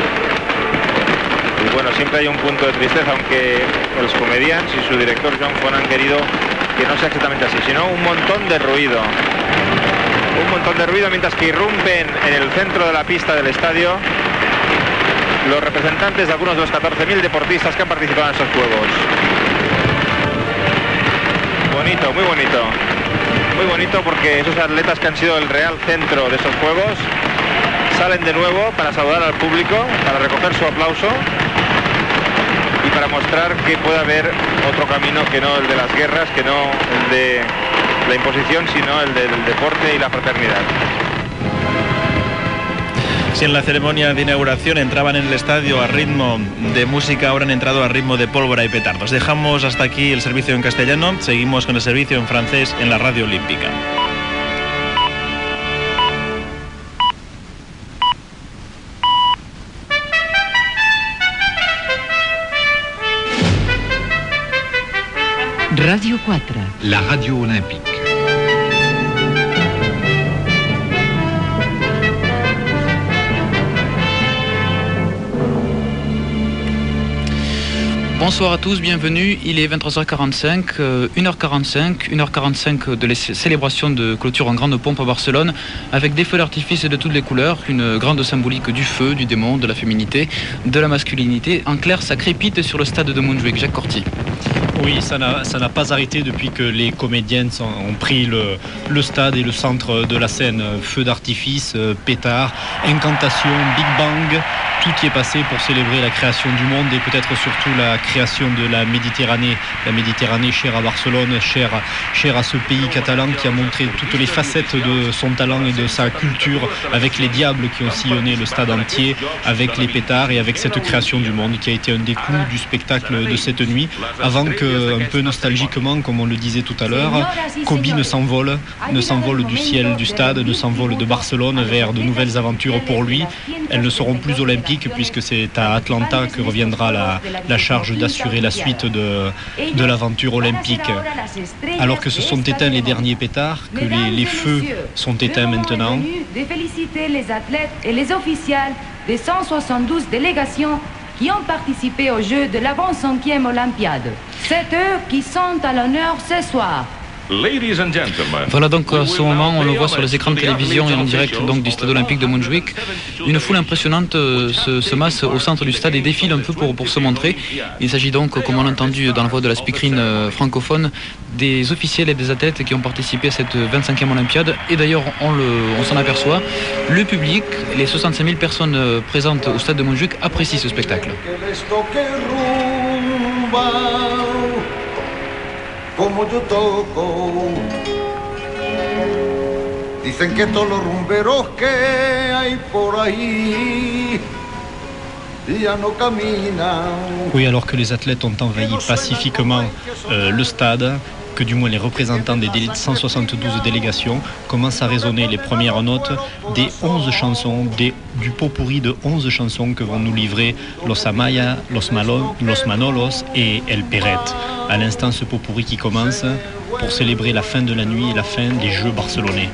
Y bueno, siempre hay un punto de tristeza, aunque los comediantes y su director John Fon han querido que no sea exactamente así, sino un montón de ruido. Un montón de ruido mientras que irrumpen en el centro de la pista del estadio los representantes de algunos de los catorce mil deportistas que han participado en estos Juegos. Bonito, muy bonito. Muy bonito, porque esos atletas que han sido el real centro de estos Juegos salen de nuevo para saludar al público, para recoger su aplauso y para mostrar que puede haber otro camino que no el de las guerras, que no el de la imposición, sino el del deporte y la fraternidad.
Si en la ceremonia de inauguración entraban en el estadio a ritmo de música, ahora han entrado a ritmo de pólvora y petardos. Dejamos hasta aquí el servicio en castellano, seguimos con el servicio en francés en la Radio Olímpica.
quatre.
La radio olympique.
Bonsoir à tous, bienvenue. Il est vingt-trois heures quarante-cinq, euh, une heure quarante-cinq, une heure quarante-cinq de la célébration de clôture en grande pompe à Barcelone, avec des feux d'artifice de toutes les couleurs, une grande symbolique du feu, du démon, de la féminité, de la masculinité. En clair, ça crépite sur le stade de Montjuïc. Jacques Corti.
Oui, ça n'a, ça n'a pas arrêté depuis que les comédiennes sont- ont pris le, le stade et le centre de la scène. Feux d'artifice, euh, pétards, incantations, Big Bang, tout y est passé pour célébrer la création du monde et peut-être surtout la création de la Méditerranée. La Méditerranée chère à Barcelone, chère, chère à ce pays catalan qui a montré toutes les facettes de son talent et de sa culture, avec les diables qui ont sillonné le stade entier, avec les pétards et avec cette création du monde qui a été un des clous du spectacle de cette nuit, avant que, un peu nostalgiquement, comme on le disait tout à l'heure, Kobe ne s'envole, ne s'envole du ciel du stade, ne s'envole de Barcelone vers de nouvelles aventures pour lui. Elles ne seront plus olympiques puisque c'est à Atlanta que reviendra la, la charge d'assurer la suite de, de l'aventure olympique. Alors que se sont éteints les derniers pétards, que les, les feux sont éteints maintenant,
De féliciter les athlètes et les officiels des cent soixante-douze délégations qui ont participé aux Jeux de la vingt-cinquième Olympiade. C'est eux qui sont à l'honneur ce soir.
Ladies and gentlemen.
Voilà donc à ce moment, on le voit sur les écrans de télévision et en direct donc du stade olympique de Montjuïc. Une foule impressionnante euh, se, se masse au centre du stade et défile un peu pour, pour se montrer. Il s'agit donc, comme on l'a entendu dans la voix de la speakerine euh, francophone, des officiels et des athlètes qui ont participé à cette vingt-cinquième Olympiade. Et d'ailleurs, on, le, on s'en aperçoit, le public, les soixante-cinq mille personnes euh, présentes au stade de Montjuïc apprécient ce spectacle.
Como yo toco, dicen que todos los rumberos que hay por ahí ya no caminan.
oui, alors que les athlètes ont envahi pacifiquement euh, le stade, que du moins les représentants des délé- cent soixante-douze délégations commencent à résonner les premières notes des onze chansons, des, du pot pourri de onze chansons que vont nous livrer Los Amaya, Los, Malo, Los Manolos et El Perret. À l'instant, ce pot pourri qui commence pour célébrer la fin de la nuit et la fin des Jeux barcelonais.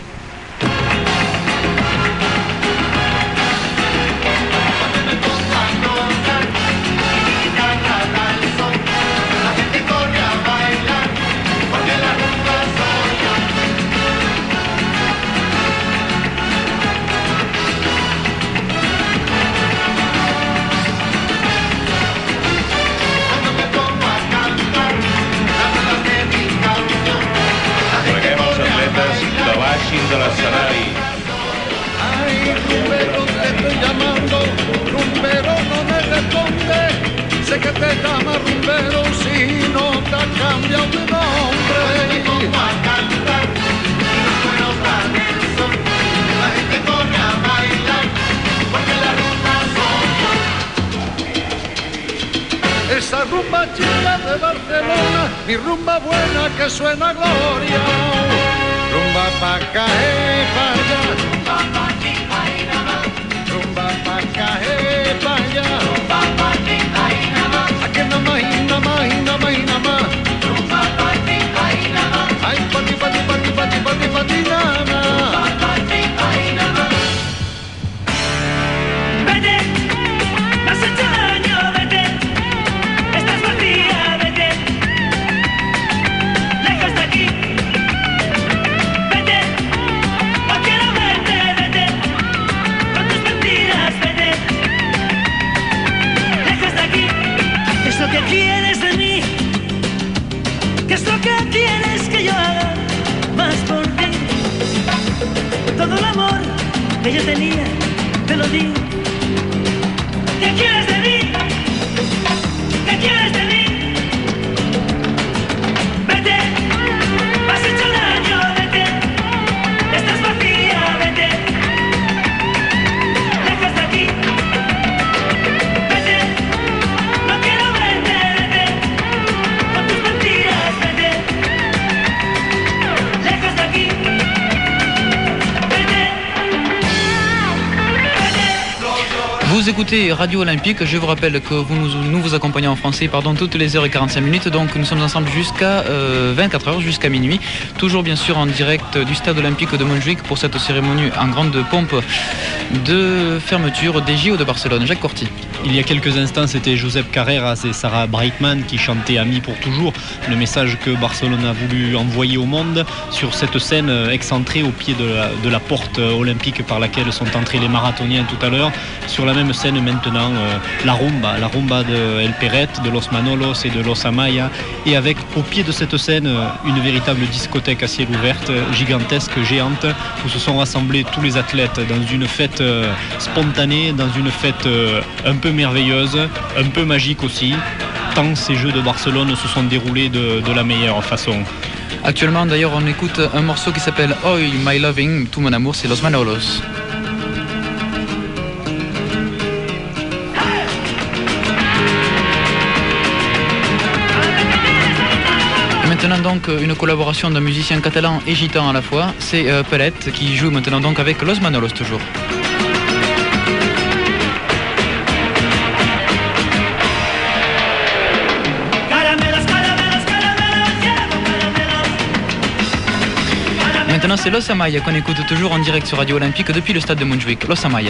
Preguem els atletes que baixin de l'escenari.
Ay, rumbero, te estoy llamando, rumbero no me responde, sé que te llama rumbero si no te has cambiado de nombre. A cantar, buenos son, la gente corre a bailar, porque la rumba son. Esa rumba chila de Barcelona, mi rumba buena que suena a gloria. Rumba pa' caer, pa' allá. Rumba pa' aquí, ahí nada más. Rumba pa' caer, pa' allá. Rumba pa' aquí, ahí nada más. Aquí nada más, y nada más, y nada más, y nada más. Rumba pa' aquí, ahí nada más. Ay, pa' ti, pa' ti, pa' ti, pa' ti, pa' ti, pa' ti, nada más. Rumba pa' aquí, ahí nada más.
Vete, me has hecho daño, vete, estás vacía, vete, lejos de aquí. Vete, no quiero verte, vete, con tus mentiras, vete, lejos de aquí. ¿Qué es lo que quieres de mí? ¿Qué es lo que quieres que yo haga más por ti? Todo el amor que yo tenía, te lo di. ¿Qué quieres de mí? ¿Qué quieres de mí? Vete, me has hecho daño, vete, estás vacía, vete, lejos de aquí. Vete, no quiero verte, vete, con tus mentiras, vete, lejos de aquí. Vete, vete.
Vous écoutez Radio Olympique, je vous rappelle que vous nous, nous vous accompagnons en français pardon, toutes les heures et quarante-cinq minutes, donc nous sommes ensemble jusqu'à euh, vingt-quatre heures, jusqu'à minuit, toujours bien sûr en direct du stade olympique de Montjuïc pour cette cérémonie en grande pompe de fermeture des J O de Barcelone. Jacques Corti.
Il y a quelques instants, c'était Josep Carreras et Sarah Brightman qui chantaient Amis pour toujours, le message que Barcelone a voulu envoyer au monde sur cette scène excentrée au pied de la, de la porte olympique par laquelle sont entrés les marathoniens tout à l'heure. Sur la même scène maintenant, euh, la rumba, la rumba de El Perret, de Los Manolos et de Los Amaya, et avec au pied de cette scène une véritable discothèque à ciel ouvert, gigantesque, géante, où se sont rassemblés tous les athlètes dans une fête euh, spontanée, dans une fête euh, un peu merveilleuse, un peu magique aussi, tant ces Jeux de Barcelone se sont déroulés de, de la meilleure façon.
Actuellement d'ailleurs on écoute un morceau qui s'appelle Oh My Loving, tout mon amour, c'est Los Manolos. Maintenant donc une collaboration d'un musicien catalan et gitan à la fois, c'est euh, Pellet qui joue maintenant donc avec Los Manolos toujours. Maintenant c'est Los Amaya qu'on écoute toujours en direct sur Radio Olympique depuis le stade de Montjuïc. Los Amaya.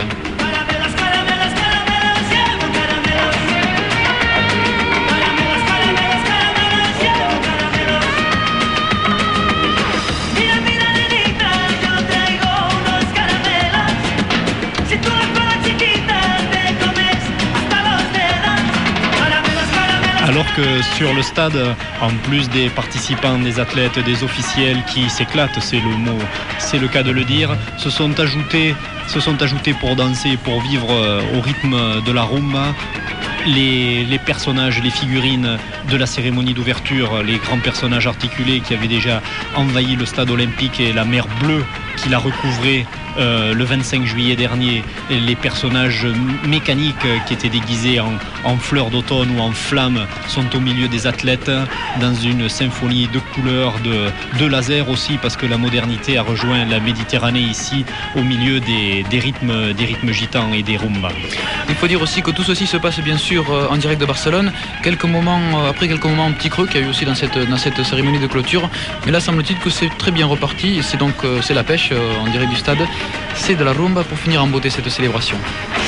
Alors que sur le stade, en plus des participants, des athlètes, des officiels qui s'éclatent, c'est le mot, c'est le cas de le dire, se sont ajoutés, se sont ajoutés pour danser, pour vivre au rythme de la rumba, les, les personnages, les figurines de la cérémonie d'ouverture, les grands personnages articulés qui avaient déjà envahi le stade olympique et la mer bleue qui l'a recouvré euh, le vingt-cinq juillet dernier, les personnages mécaniques qui étaient déguisés en, en fleurs d'automne ou en flammes sont au milieu des athlètes dans une symphonie de couleurs, de, de lasers aussi, parce que la modernité a rejoint la Méditerranée ici au milieu des, des, rythmes, des rythmes gitans et des rumbas.
Il faut dire aussi que tout ceci se passe bien sûr en direct de Barcelone, quelques moments, après quelques moments un petit creux qu'il y a eu aussi dans cette, dans cette cérémonie de clôture, mais là semble-t-il que c'est très bien reparti, c'est donc c'est la pêche en direct du stade, c'est de la rumba pour finir en beauté cette célébration.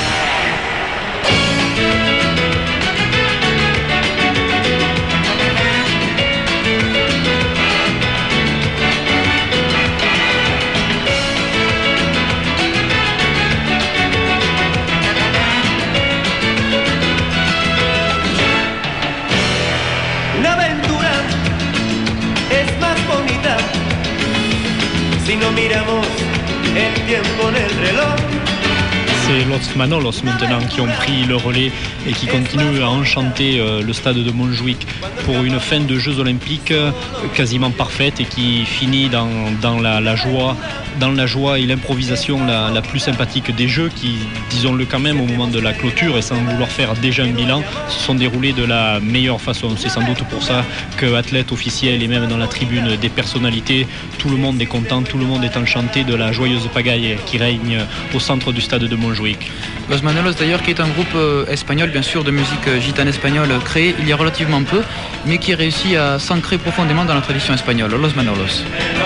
Una aventura es más bonita si no miramos el tiempo en el reloj.
C'est Los Manolos maintenant qui ont pris le relais et qui continuent à enchanter euh, le stade de Montjuïc pour une fin de Jeux Olympiques euh, quasiment parfaite et qui finit dans, dans la, la joie, dans la joie et l'improvisation la, la plus sympathique des Jeux qui, disons-le quand même, au moment de la clôture et sans vouloir faire déjà un bilan, se sont déroulés de la meilleure façon. C'est sans doute pour ça que athlètes officiels et même dans la tribune des personnalités, tout le monde est content, tout le monde est enchanté de la joyeuse pagaille qui règne au centre du stade de Montjuïc.
Los Manolos d'ailleurs qui est un groupe euh, espagnol bien sûr de musique euh, gitane espagnole créé il y a relativement peu mais qui a réussi à s'ancrer profondément dans la tradition espagnole. Los Manolos.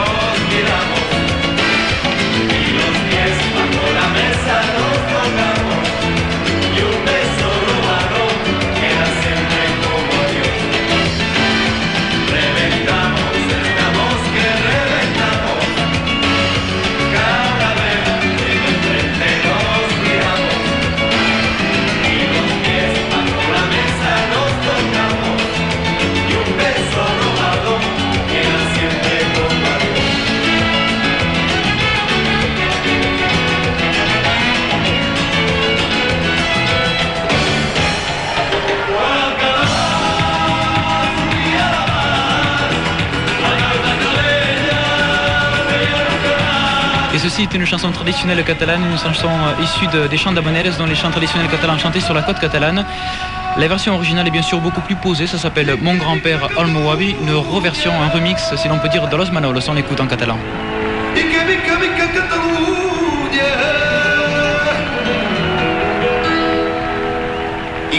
Ceci est une chanson traditionnelle catalane, une chanson issue de, des chants d'Habaneres, dont les chants traditionnels catalans chantés sur la côte catalane. La version originale est bien sûr beaucoup plus posée, ça s'appelle Mon grand-père Almohavi, une reversion, un remix, si l'on peut dire, de Los Manolos, on l'écoute en catalan.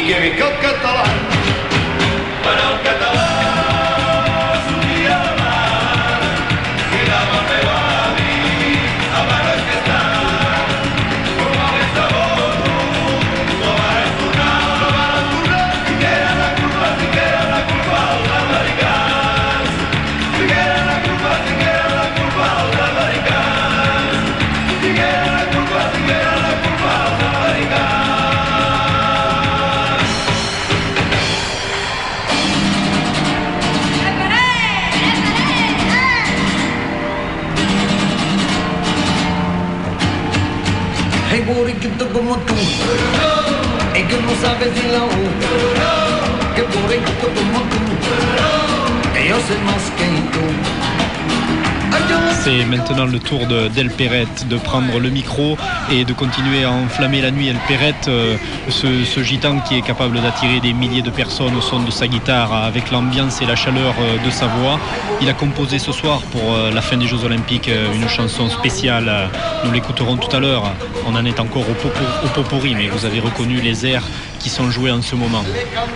i que visca el català. Bueno, el català subia a la mar i la va fer avi a Bares que està. Com va més de bono, no va tornar, no va tornar, i que era la culpa, i que era la culpa als americans. I que era la culpa, i que era la culpa als americans. I que era la culpa, i que era la culpa als americans.
Hey, borriquito como tú, es que no sabes ni la U. Que borriquito como tú, que yo sé más que tú.
C'est maintenant le tour de d'El Perrette de prendre le micro et de continuer à enflammer la nuit. El Perrette, euh, ce, ce gitan qui est capable d'attirer des milliers de personnes au son de sa guitare avec l'ambiance et la chaleur euh, de sa voix. Il a composé ce soir pour euh, la fin des Jeux Olympiques euh, une chanson spéciale. Euh, nous l'écouterons tout à l'heure. On en est encore au, popo, au potpourri, mais vous avez reconnu les airs qui sont joués en ce moment.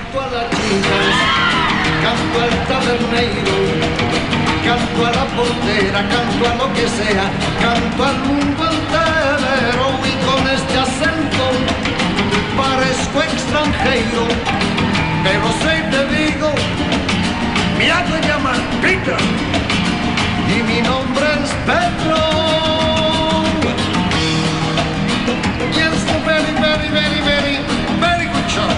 Canto a la portera, canto a lo que sea, canto al mundo entero y con este acento parezco extranjero, pero si te digo, me hago llamar Peter y mi nombre es Pedro. Y es un very, very, very, very, very good show.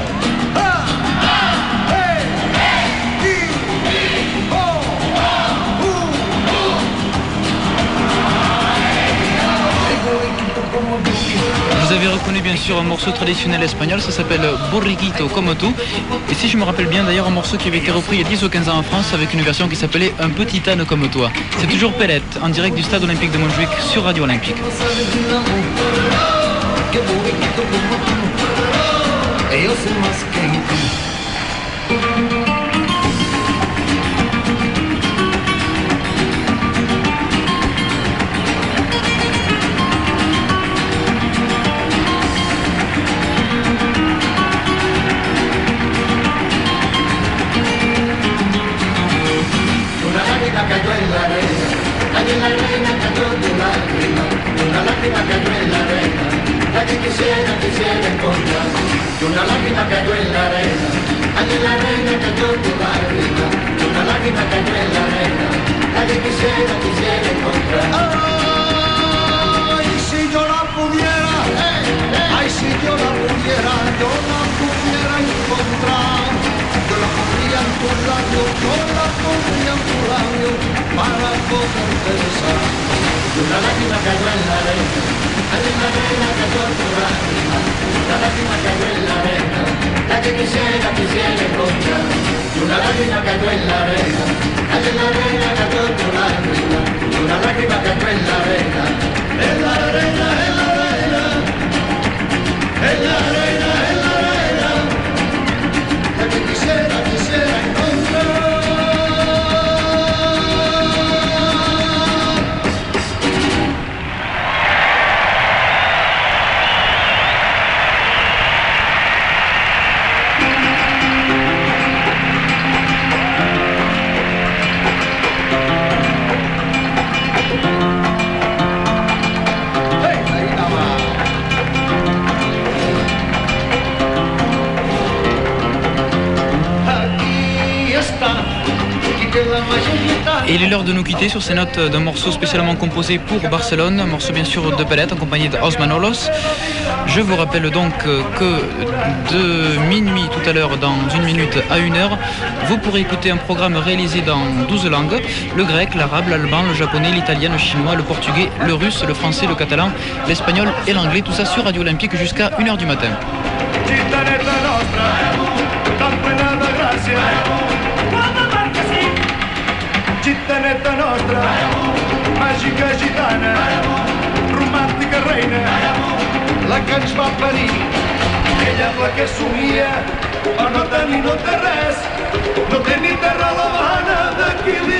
Vous avez reconnu bien sûr un morceau traditionnel espagnol, ça s'appelle Borriquito como tú. Et si je me rappelle bien d'ailleurs un morceau qui avait été repris il y a dix ou quinze ans en France avec une version qui s'appelait Un petit âne comme toi. C'est toujours Perrette en direct du stade olympique de Montjuic sur Radio Olympique.
Cayó en la arena, allí en la arena cayó tu lágrima, una lágrima cayó en la arena, la que quisiera, quisiera encontrar. Y una lágrima cayó en la arena, allí en la arena cayó tu lágrima, una lágrima cayó en la arena, la que quisiera, quisiera encontrar. Ay, si yo la pudiera, ay, si yo la pudiera, yo la pudiera encontrar. Yo la pondría en tus labios, yo la pondría en tus labios para poderte besar. Y una lágrima cayó en la arena, allí en la arena cayó tu lágrima. Una lágrima cayó en la arena, la que quisiera, quisiera encontrar. Y una lágrima cayó en la arena, allí en la arena cayó tu lágrima. Y una lágrima cayó en la arena, en la arena, en la arena, en la arena, en la arena. La que quisiera, quisiera encontrar.
Et il est l'heure de nous quitter sur ces notes d'un morceau spécialement composé pour Barcelone, un morceau bien sûr de Perrette accompagné de Os Manolos. Je vous rappelle donc que de minuit tout à l'heure, dans une minute à une heure, vous pourrez écouter un programme réalisé dans douze langues, le grec, l'arabe, l'allemand, le japonais, l'italien, le chinois, le portugais, le russe, le français, le catalan, l'espagnol et l'anglais, tout ça sur Radio Olympique jusqu'à une heure du matin.
Gittanetta nostra, màgica gitana, romàntica reina, la que ens va parir. Ella és la que somia, però no tenir no té res, no té ni terra a l'Havana, d'aquí li